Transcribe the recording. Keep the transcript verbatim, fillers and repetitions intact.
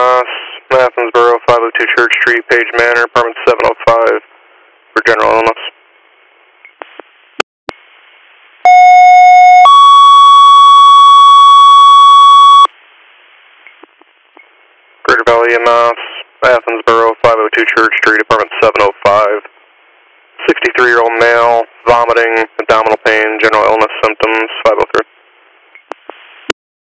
Mass, Athensboro, five oh two Church Street, Page Manor, apartment seven oh five for general illness. Greater Valley E M S, Athensboro, five oh two Church Street, apartment seven oh five. sixty-three-year-old male, vomiting, abdominal pain, general illness symptoms, five oh three.